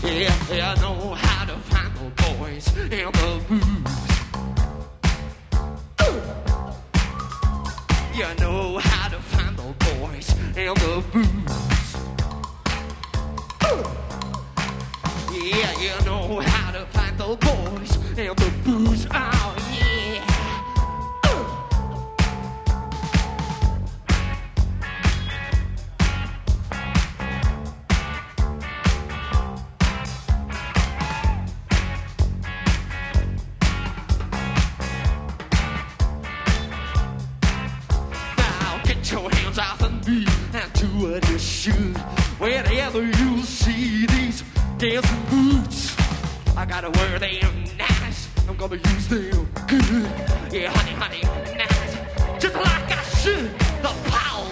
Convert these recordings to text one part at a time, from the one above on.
Yeah, I know how to find the boys and the booze. You know how to find the boys and the booze. Yeah, you know how to find the boys and the booze. Oh, yeah. Now get your hands off of me and do what you should. Whenever you see these dancing boots, I gotta wear them nice. I'm gonna use them good. Yeah, honey, honey, nice. Just like I should. The pals.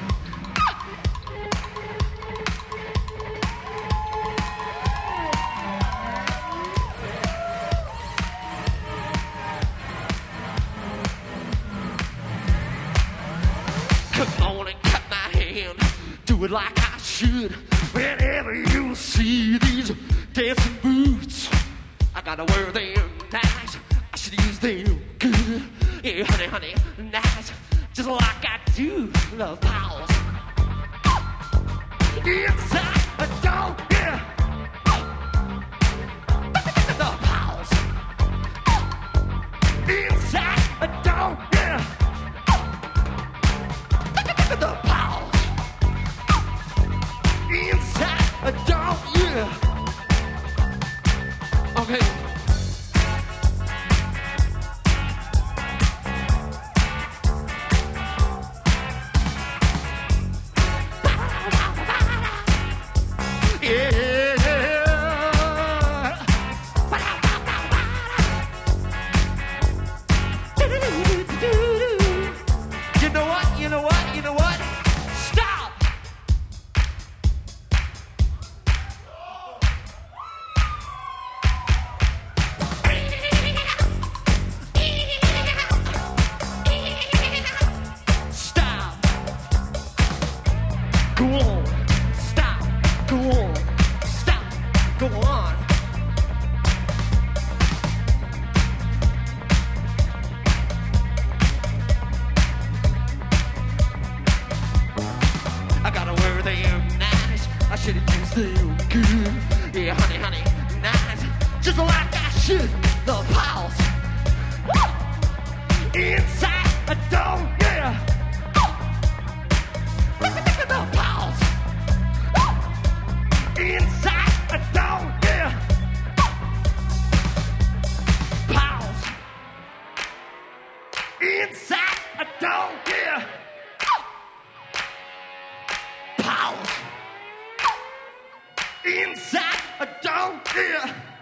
Come on and cut my hand. Do it like I should. Whenever you see these dancing boots, I gotta wear them nice. I should use them good. Yeah, honey, honey, nice. Just like I do the pals. Inside a dog, yeah. The pals. Inside a dog, yeah. The pals. Inside a dog, yeah. Okay. You know what? Stop! Stop! Go on! Stop! Go on! Stop! Go on! I gotta wear them nice. I should've used them good. Yeah, honey, honey, nice. Just like I should. The pals. Inside a dog, yeah. The pals. Inside a dog, yeah. Pals. Inside a dog, yeah. Pals. Inside a dog, yeah.